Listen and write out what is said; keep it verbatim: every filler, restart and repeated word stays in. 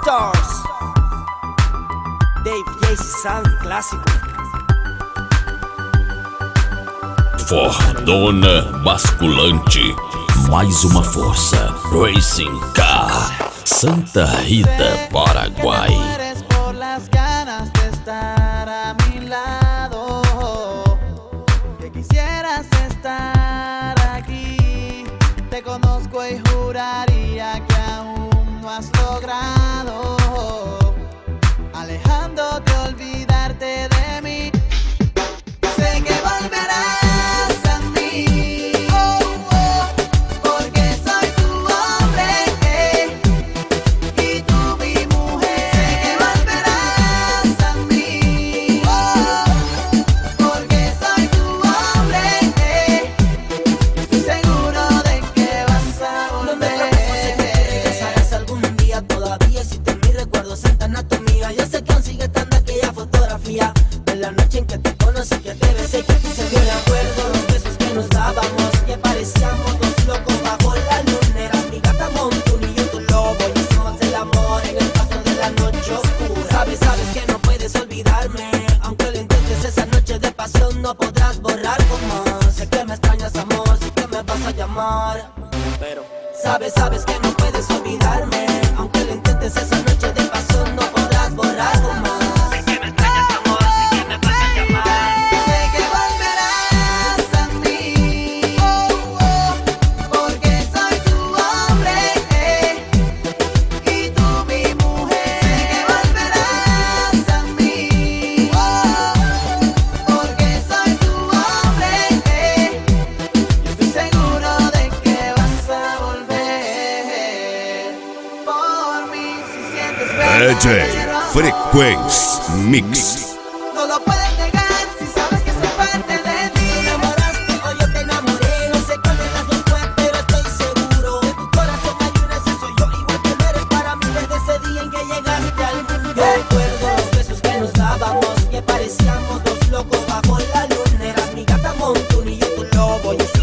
Stars, Dave Yace Sound clássico. Fordona basculante, mais uma força. Racing Car, Santa Rita, Paraguay. Por las ganas de estar a mi lado, que quisieras estar aquí. Te conozco y juraría que aún no has logrado alejándote, olvidarte de mí. Sé que volverás. En la noche en que te conocí, que te besé, que se me recuerdo los besos que nos dábamos, que parecíamos dos locos bajo la luna. Eras mi gata Montuni y yo tu lobo, y hicimos el amor en el paso de la noche oscura. Sabes, sabes que no puedes olvidarme, aunque lo intentes, esa noche de pasión no podrás borrar como. Sé que me extrañas, amor, sé que me vas a llamar, pero sabes, sabes que no puedes olvidarme, aunque lo intentes, esa noche de pasión no podrás borrar como. D J Frequency Mix. No lo puedes negar si sabes que soy parte de ti. ¿Te enamoraste o yo te enamoré? No sé cuál de las dos fue, pero estoy seguro. De tu corazón hay una, ese soy yo. Igual que no eres para mí desde ese día en que llegaste al mundo. Yo recuerdo los besos que nos dábamos, que parecíamos dos locos bajo la luna. Eras mi gata Montuni y yo tu lobo. Y